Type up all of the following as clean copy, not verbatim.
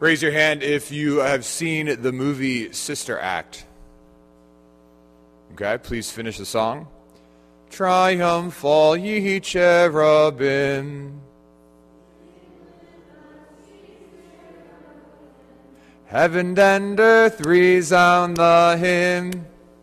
Raise your hand if you have seen the movie Sister Act. Okay, please finish the song. Triumph all ye cherubim. Heaven and earth resound the hymn.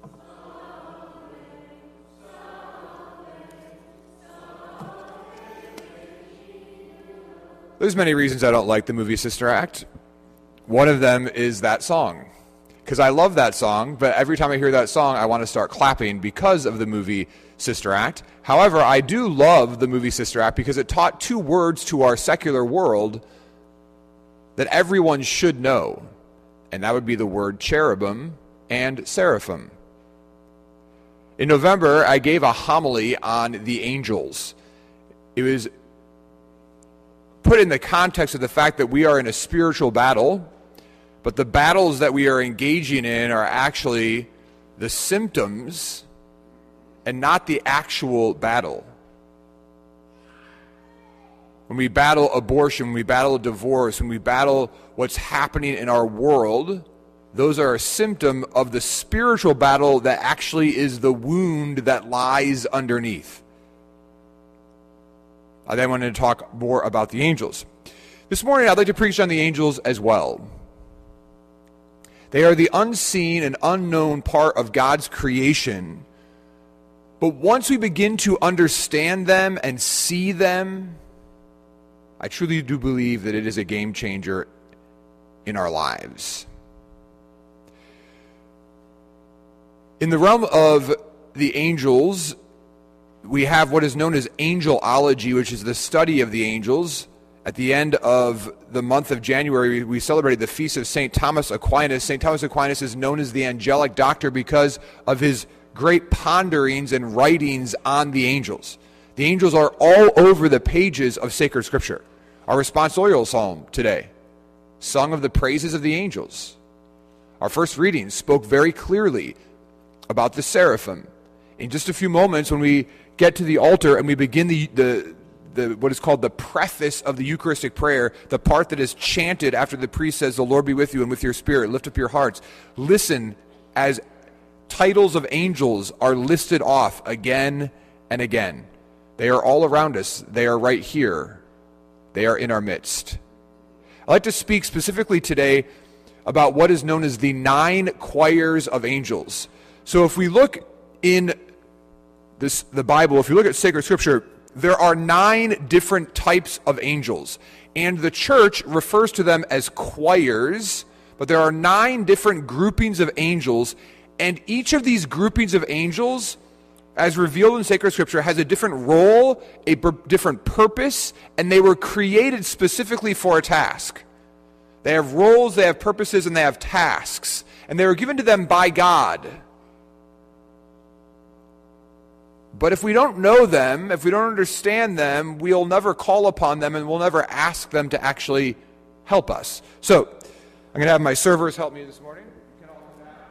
There's many reasons I don't like the movie Sister Act. One of them is that song. Because I love that song, but every time I hear that song, I want to start clapping because of the movie Sister Act. However, I do love the movie Sister Act because it taught two words to our secular world that everyone should know. And that would be the word cherubim and seraphim. In November, I gave a homily on the angels. It was put in the context of the fact that we are in a spiritual battle, but the battles that we are engaging in are actually the symptoms and not the actual battle. When we battle abortion, when we battle divorce, when we battle what's happening in our world, those are a symptom of the spiritual battle that actually is the wound that lies underneath. I then wanted to talk more about the angels. This morning, I'd like to preach on the angels as well. They are the unseen and unknown part of God's creation. But once we begin to understand them and see them, I truly do believe that it is a game changer in our lives. In the realm of the angels, we have what is known as angelology, which is the study of the angels. At the end of the month of January, we celebrated the feast of St. Thomas Aquinas. St. Thomas Aquinas is known as the angelic doctor because of his great ponderings and writings on the angels. The angels are all over the pages of sacred scripture. Our responsorial psalm today, sung of the praises of the angels. Our first reading spoke very clearly about the seraphim. In just a few moments, when we get to the altar and we begin the what is called the preface of the Eucharistic prayer, the part that is chanted after the priest says, "The Lord be with you and with your spirit, lift up your hearts." Listen as titles of angels are listed off again and again. They are all around us. They are right here. They are in our midst. I'd like to speak specifically today about what is known as the 9 choirs of angels. So if we look in the Bible, if you look at sacred scripture, there are 9 different types of angels. And the church refers to them as choirs, but there are 9 different groupings of angels. And each of these groupings of angels, as revealed in sacred scripture, has a different role, a different purpose, and they were created specifically for a task. They have roles, they have purposes, and they have tasks. And they were given to them by God. But if we don't know them, if we don't understand them, we'll never call upon them and we'll never ask them to actually help us. So, I'm going to have my servers help me this morning. You can all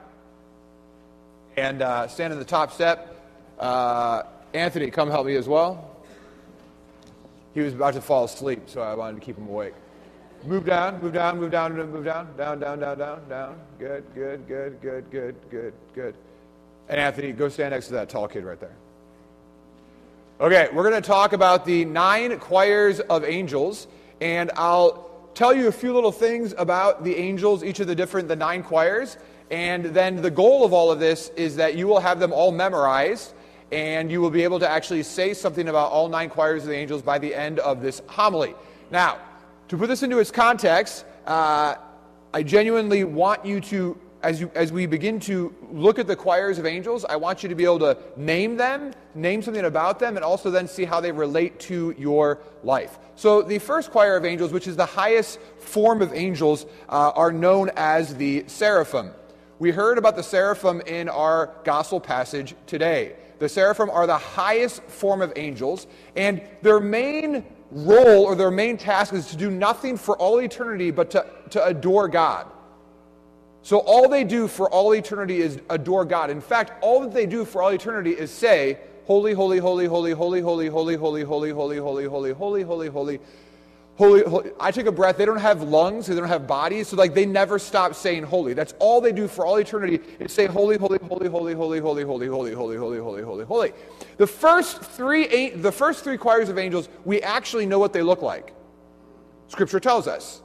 come down. And stand in the top step. Anthony, come help me as well. He was about to fall asleep, so I wanted to keep him awake. Move down, move down, move down, move down, down, down, down, down, down. Good, good, good, good, good, good, good. And Anthony, go stand next to that tall kid right there. Okay, we're going to talk about the 9 choirs of angels, and I'll tell you a few little things about the angels, each of the 9 choirs, and then the goal of all of this is that you will have them all memorized, and you will be able to actually say something about all 9 choirs of the angels by the end of this homily. Now, to put this into its context, I genuinely want you to, as we begin to look at the choirs of angels, I want you to be able to name them, name something about them, and also then see how they relate to your life. So the first choir of angels, which is the highest form of angels, are known as the seraphim. We heard about the seraphim in our gospel passage today. The seraphim are the highest form of angels, and their main role or their main task is to do nothing for all eternity but to adore God. So all they do for all eternity is adore God. In fact, all that they do for all eternity is say, "Holy, holy, holy, holy, holy, holy, holy, holy, holy, holy, holy, holy, holy, holy, holy, Holy, holy. I take a breath. They don't have lungs. They don't have bodies. So like they never stop saying holy. That's all they do for all eternity is say holy, holy, holy, holy, holy, holy, holy, holy, holy, holy, holy, holy, holy. The first three choirs of angels, we actually know what they look like. Scripture tells us.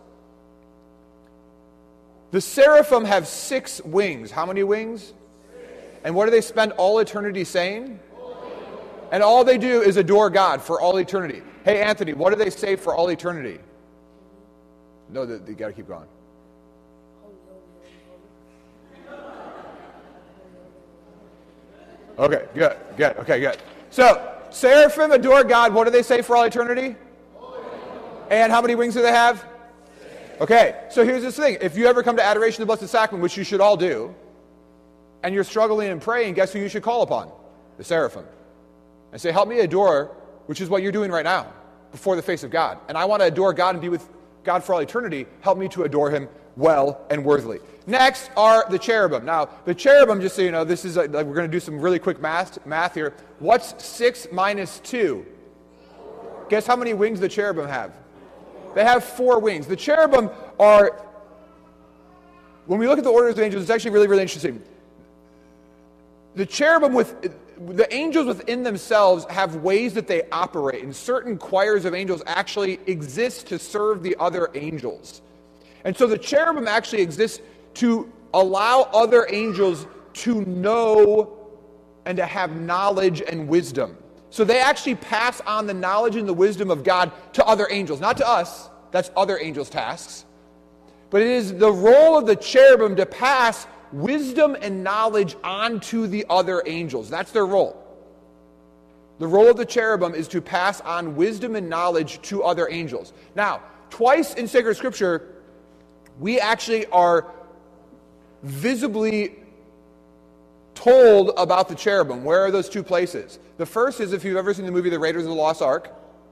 The seraphim have 6 wings. How many wings? And what do they spend all eternity saying? And all they do is adore God for all eternity. Hey, Anthony, what do they say for all eternity? No, they got to keep going. Okay, good. Okay, good. So, seraphim adore God. What do they say for all eternity? And how many wings do they have? Okay, so here's this thing. If you ever come to Adoration of the Blessed Sacrament, which you should all do, and you're struggling and praying, guess who you should call upon? The seraphim. And say, help me adore, which is what you're doing right now, before the face of God. And I want to adore God and be with God for all eternity. Help me to adore him well and worthily. Next are the cherubim. Now, the cherubim, just so you know, this is we're going to do some really quick math here. What's 6 minus 2? Guess how many wings the cherubim have? They have 4 wings. The cherubim are, when we look at the orders of angels, it's actually really, really interesting. The cherubim the angels within themselves have ways that they operate, and certain choirs of angels actually exist to serve the other angels. And so the cherubim actually exist to allow other angels to know and to have knowledge and wisdom. So they actually pass on the knowledge and the wisdom of God to other angels. Not to us, that's other angels' tasks. But it is the role of the cherubim to pass wisdom and knowledge onto the other angels. That's their role. The role of the cherubim is to pass on wisdom and knowledge to other angels. Now, twice in sacred scripture, we actually are visibly told about the cherubim. Where are those 2 places? The first is, if you've ever seen the movie The Raiders of the Lost Ark,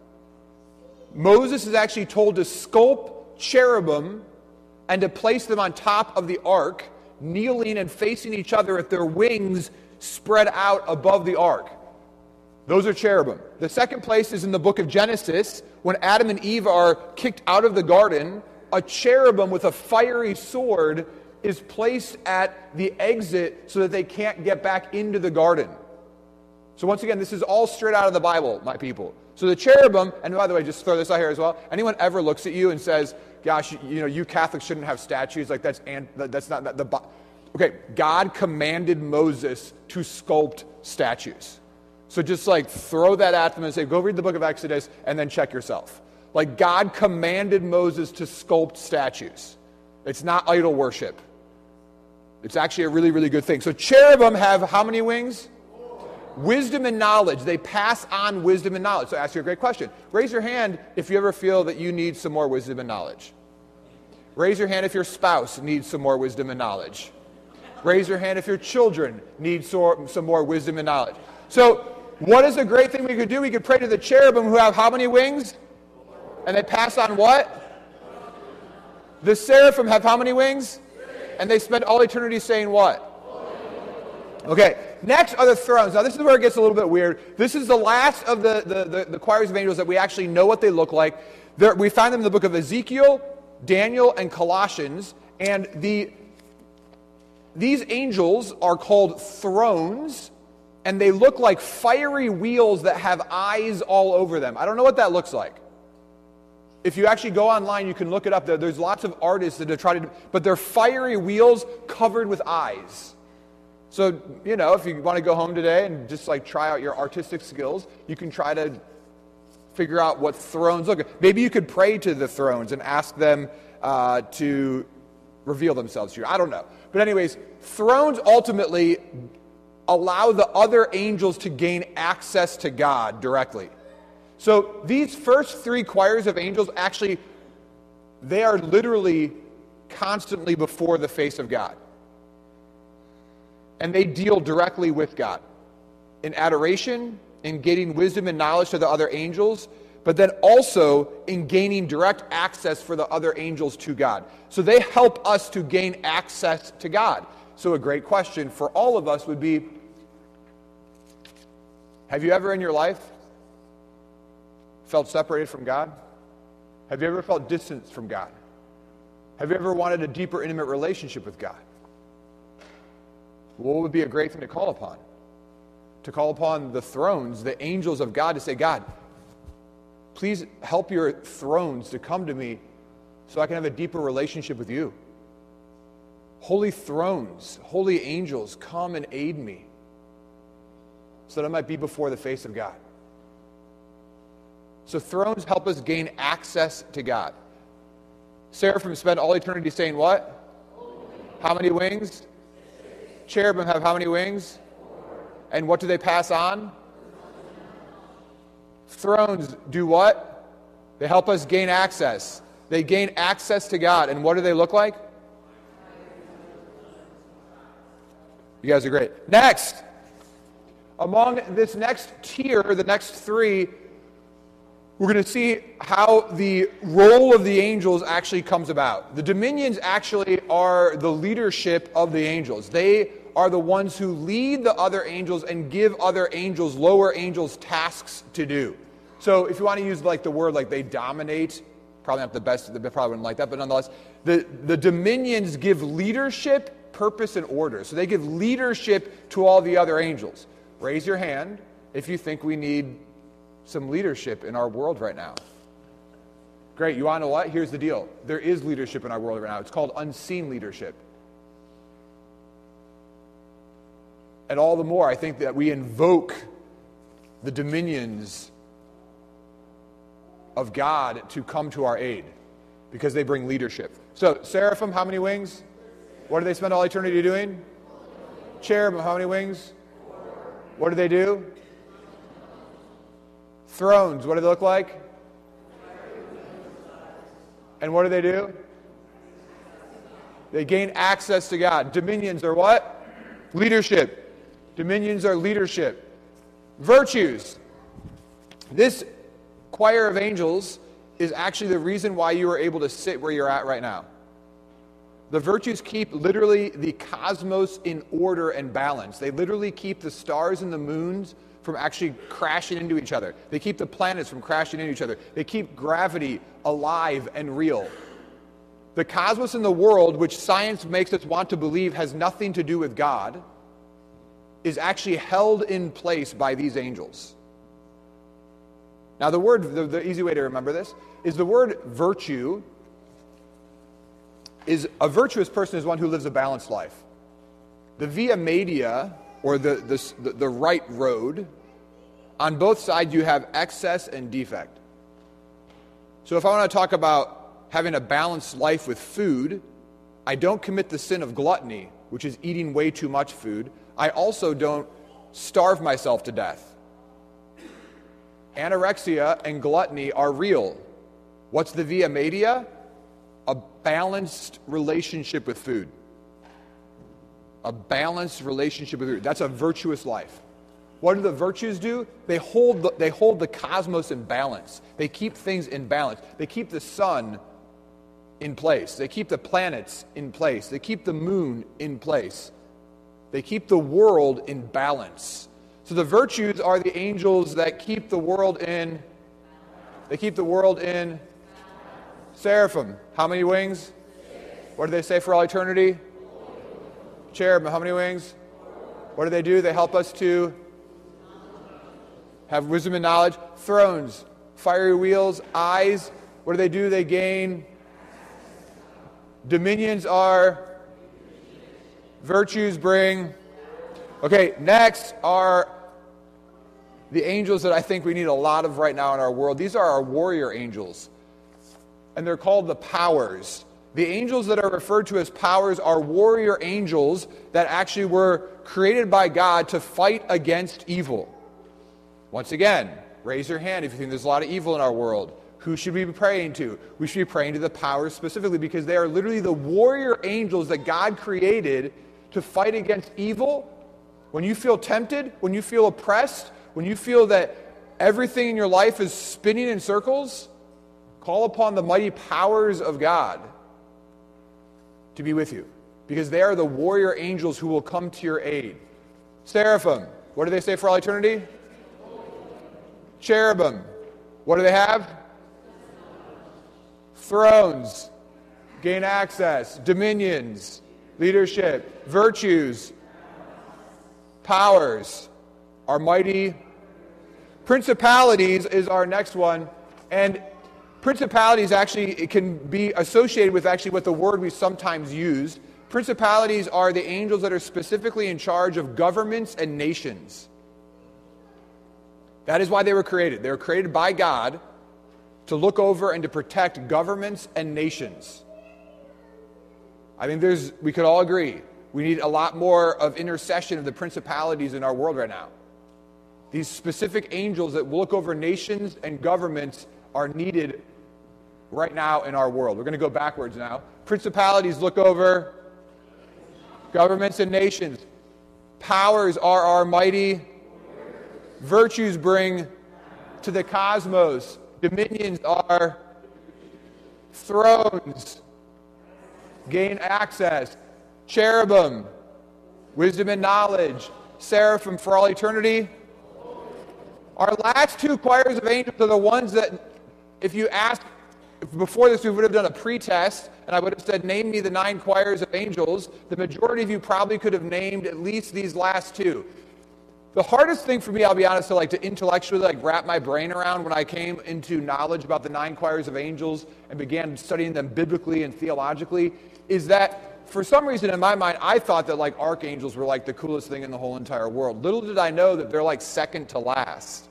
Moses is actually told to sculpt cherubim and to place them on top of the ark, kneeling and facing each other with their wings spread out above the ark. Those are cherubim. The second place is in the book of Genesis, when Adam and Eve are kicked out of the garden. A cherubim with a fiery sword is placed at the exit so that they can't get back into the garden. So once again, this is all straight out of the Bible, my people. So the cherubim, and by the way, just throw this out here as well. Anyone ever looks at you and says, gosh, you Catholics shouldn't have statues, like that's not the. Okay, God commanded Moses to sculpt statues. So just like throw that at them and say, go read the book of Exodus and then check yourself. Like God commanded Moses to sculpt statues. It's not idol worship. It's actually a really, really good thing. So cherubim have how many wings? Wisdom and knowledge. They pass on wisdom and knowledge. So I ask you a great question. Raise your hand if you ever feel that you need some more wisdom and knowledge. Raise your hand if your spouse needs some more wisdom and knowledge. Raise your hand if your children need some more wisdom and knowledge. So what is a great thing we could do? We could pray to the cherubim who have how many wings? And they pass on what? The seraphim have how many wings? And they spend all eternity saying what? Okay, next are the thrones. Now this is where it gets a little bit weird. This is the last of the choirs of angels that we actually know what they look like. We find them in the book of Ezekiel, Daniel, and Colossians. And these angels are called thrones, and they look like fiery wheels that have eyes all over them. I don't know what that looks like. If you actually go online, you can look it up. There's lots of artists that have tried to, but they're fiery wheels covered with eyes. So, if you want to go home today and just like try out your artistic skills, you can try to figure out what thrones look like. Maybe you could pray to the thrones and ask them to reveal themselves to you. I don't know. But anyways, thrones ultimately allow the other angels to gain access to God directly. So these first 3 choirs of angels actually, they are literally constantly before the face of God. And they deal directly with God in adoration, in gaining wisdom and knowledge to the other angels, but then also in gaining direct access for the other angels to God. So they help us to gain access to God. So a great question for all of us would be, have you ever in your life felt separated from God? Have you ever felt distance from God? Have you ever wanted a deeper, intimate relationship with God? What would be a great thing to call upon? To call upon the thrones, the angels of God, to say, God, please help your thrones to come to me so I can have a deeper relationship with you. Holy thrones, holy angels, come and aid me so that I might be before the face of God. So thrones help us gain access to God. Seraphim spend all eternity saying what? How many wings? Cherubim have how many wings? And what do they pass on? Thrones do what? They help us gain access. They gain access to God. And what do they look like? You guys are great. Next, among this next tier, the next three, we're going to see how the role of the angels actually comes about. The dominions actually are the leadership of the angels. They are the ones who lead the other angels and give other angels, lower angels, tasks to do. So if you want to use like the word like they dominate, probably not the best, they probably wouldn't like that, but nonetheless, the dominions give leadership, purpose, and order. So they give leadership to all the other angels. Raise your hand if you think we need some leadership in our world right now. Great, you want to know what? Here's the deal. There is leadership in our world right now. It's called unseen leadership. And all the more, I think that we invoke the dominions of God to come to our aid because they bring leadership. So, seraphim, how many wings? What do they spend all eternity doing? Cherubim, how many wings? What do they do? Thrones, what do they look like? And what do? They gain access to God. Dominions are what? Leadership. Dominions are leadership. Virtues. This choir of angels is actually the reason why you are able to sit where you're at right now. The virtues keep literally the cosmos in order and balance. They literally keep the stars and the moons from actually crashing into each other. They keep the planets from crashing into each other. They keep gravity alive and real. The cosmos in the world, which science makes us want to believe has nothing to do with God, is actually held in place by these angels. Now the word, the easy way to remember this, is the word virtue. Is a virtuous person is one who lives a balanced life. The via media, or the right road, on both sides you have excess and defect. So if I want to talk about having a balanced life with food, I don't commit the sin of gluttony, which is eating way too much food. I also don't starve myself to death. Anorexia and gluttony are real. What's the via media? A balanced relationship with food. A balanced relationship with food. That's a virtuous life. What do the virtues do? They hold the cosmos in balance. They keep things in balance. They keep the sun in place. They keep the planets in place. They keep the moon in place. They keep the world in balance. So the virtues are the angels that keep the world in. They keep the world in. Seraphim, how many wings? What do they say for all eternity? Cherubim, how many wings? What do? They help us to have wisdom and knowledge. Thrones, fiery wheels, eyes. What do? They gain. Dominions are. Virtues bring. Okay, next are the angels that I think we need a lot of right now in our world. These are our warrior angels. And they're called the powers. The angels that are referred to as powers are warrior angels that actually were created by God to fight against evil. Once again, raise your hand if you think there's a lot of evil in our world. Who should we be praying to? We should be praying to the powers specifically because they are literally the warrior angels that God created to fight against evil. When you feel tempted, when you feel oppressed, when you feel that everything in your life is spinning in circles, call upon the mighty powers of God to be with you, because they are the warrior angels who will come to your aid. Seraphim, what do they say for all eternity? Cherubim, what do they have? thrones, gain access, dominions, leadership, virtues, powers, are mighty. Principalities is our next one. And principalities actually, it can be associated with actually what the word we sometimes use. Principalities are the angels that are specifically in charge of governments and nations. That is why they were created. They were created by God to look over and to protect governments and nations. I think we could all agree, we need a lot more of intercession of the principalities in our world right now. These specific angels that look over nations and governments are needed right now in our world. We're going to go backwards now. Principalities look over governments and nations. Powers are our mighty. Virtues bring to the cosmos. Dominions are thrones. Gain access. Cherubim, wisdom and knowledge. Seraphim for all eternity. Our last two choirs of angels are the ones that, if you asked, before this we would have done a pre-test, and I would have said, name me the 9 choirs of angels. The majority of you probably could have named at least these last two. The hardest thing for me, I'll be honest, to intellectually wrap my brain around when I came into knowledge about the 9 choirs of angels and began studying them biblically and theologically, is that for some reason in my mind, I thought that archangels were the coolest thing in the whole entire world. Little did I know that they're second to last.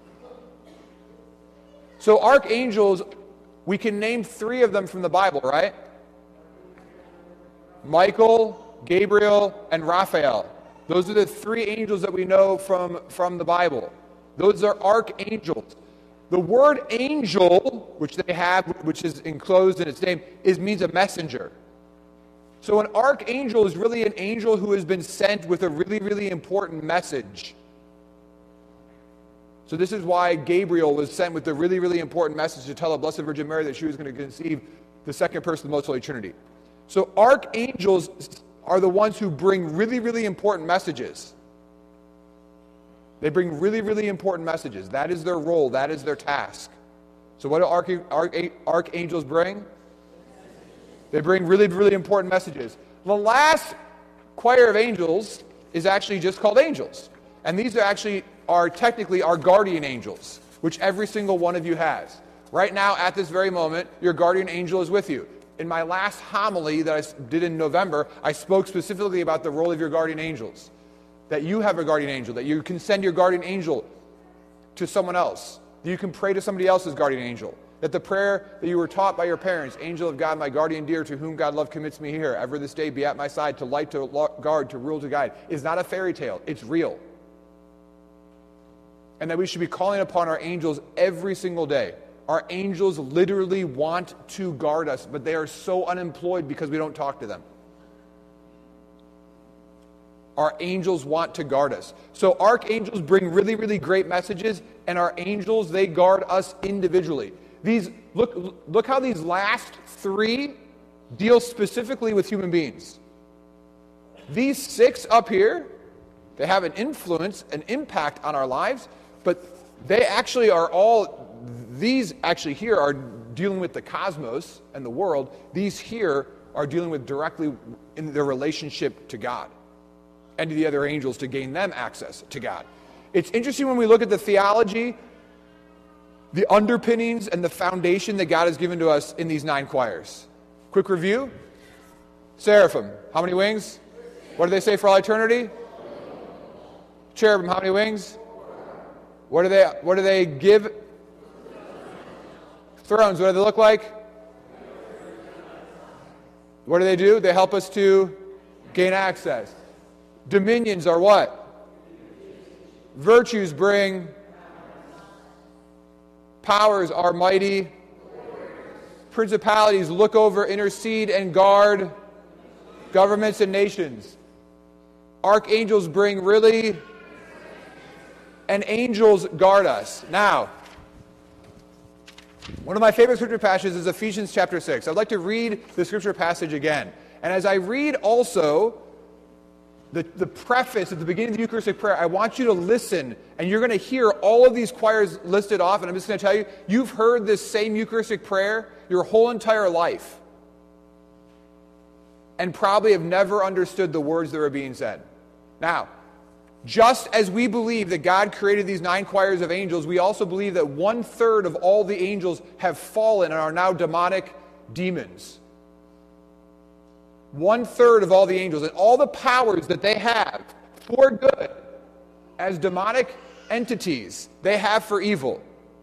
So archangels, we can name 3 of them from the Bible, right? Michael, Gabriel, and Raphael. Those are the 3 angels that we know from the Bible. Those are archangels. The word angel, which they have, which is enclosed in its name, means a messenger. So an archangel is really an angel who has been sent with a really, really important message. So this is why Gabriel was sent with a really, really important message to tell the Blessed Virgin Mary that she was going to conceive the second person of the Most Holy Trinity. So archangels are the ones who bring really, really important messages. They bring really, really important messages. That is their role. That is their task. So what do archangels bring? They bring really, really important messages. The last choir of angels is actually just called angels. And these are technically our guardian angels, which every single one of you has. Right now, at this very moment, your guardian angel is with you. In my last homily that I did in November, I spoke specifically about the role of your guardian angels. That you have a guardian angel, that you can send your guardian angel to someone else, that you can pray to somebody else's guardian angel, that the prayer that you were taught by your parents, angel of God, my guardian dear, to whom God love commits me here, ever this day be at my side, to light, to guard, to rule, to guide, is not a fairy tale, it's real. And that we should be calling upon our angels every single day. Our angels literally want to guard us, but they are so unemployed because we don't talk to them. Our angels want to guard us. So archangels bring really, really great messages, and our angels, they guard us individually. Look how these last 3 deal specifically with human beings. These 6 up here, they have an influence, an impact on our lives, but they actually are these actually here are dealing with the cosmos and the world. These here are dealing with directly in their relationship to God and to the other angels to gain them access to God. It's interesting when we look at the theology, the underpinnings and the foundation that God has given to us in these 9 choirs. Quick review. Seraphim, how many wings? What do they say for all eternity? Cherubim, how many wings? What do they give? Thrones, what do they look like? What do? They help us to gain access. Dominions are what? Virtues bring. Powers are mighty. Principalities look over, intercede, and guard governments and nations. Archangels bring really, and angels guard us. Now, one of my favorite scripture passages is Ephesians chapter 6. I'd like to read the scripture passage again. And as I read also, the preface at the beginning of the Eucharistic prayer, I want you to listen, and you're going to hear all of these choirs listed off, and I'm just going to tell you, you've heard this same Eucharistic prayer your whole entire life, and probably have never understood the words that were being said. Now, just as we believe that God created these 9 choirs of angels, we also believe that 1/3 of all the angels have fallen and are now demonic demons. 1/3 of all the angels, and all the powers that they have for good as demonic entities, they have for evil.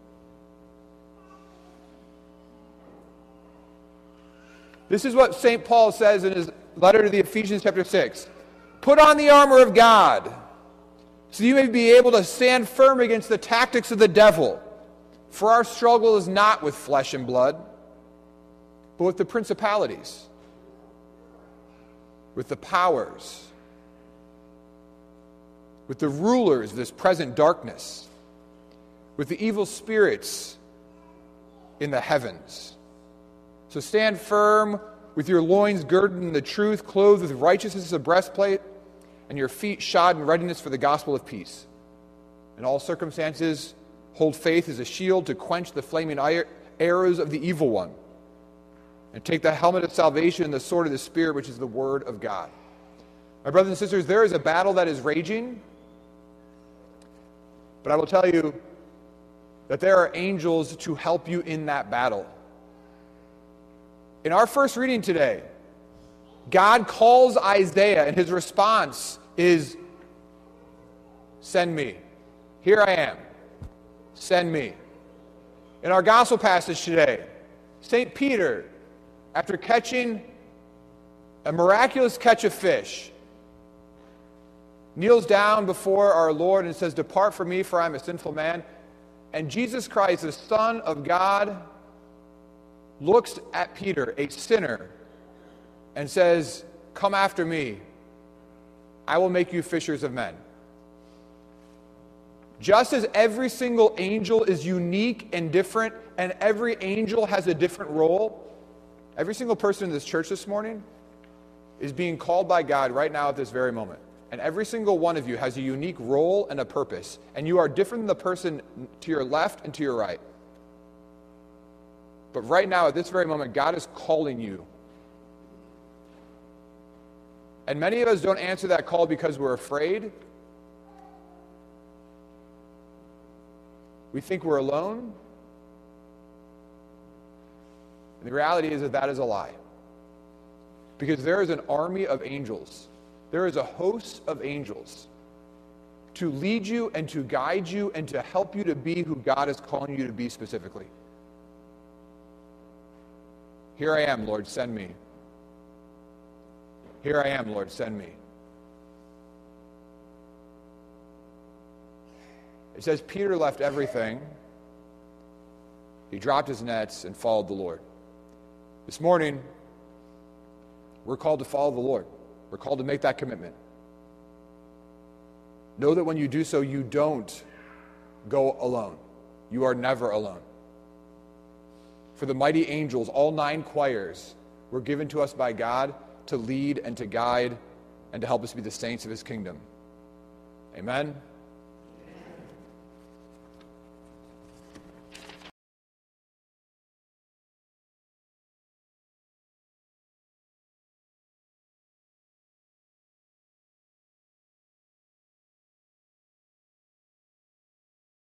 This is what St. Paul says in his letter to the Ephesians chapter 6. Put on the armor of God, so you may be able to stand firm against the tactics of the devil. For our struggle is not with flesh and blood, but with the principalities, with the powers, with the rulers of this present darkness, with the evil spirits in the heavens. So stand firm with your loins girded in the truth, clothed with righteousness as a breastplate, and your feet shod in readiness for the gospel of peace. In all circumstances, hold faith as a shield to quench the flaming arrows of the evil one. And take the helmet of salvation and the sword of the Spirit, which is the word of God. My brothers and sisters, there is a battle that is raging, but I will tell you that there are angels to help you in that battle. In our first reading today, God calls Isaiah, and his response is, send me. Here I am. Send me. In our gospel passage today, St. Peter, after catching a miraculous catch of fish, kneels down before our Lord and says, depart from me, for I am a sinful man. And Jesus Christ, the Son of God, looks at Peter, a sinner, and says, come after me. I will make you fishers of men. Just as every single angel is unique and different, and every angel has a different role, every single person in this church this morning is being called by God right now at this very moment. And every single one of you has a unique role and a purpose. And you are different than the person to your left and to your right. But right now, at this very moment, God is calling you. And many of us don't answer that call because we're afraid. We think we're alone. And the reality is that that is a lie. Because there is an army of angels. There is a host of angels to lead you and to guide you and to help you to be who God is calling you to be specifically. Here I am, Lord, send me. Here I am, Lord, send me. It says Peter left everything. He dropped his nets and followed the Lord. This morning, we're called to follow the Lord. We're called to make that commitment. Know that when you do so, you don't go alone. You are never alone. For the mighty angels, all 9 choirs were given to us by God to lead and to guide and to help us be the saints of his kingdom. Amen.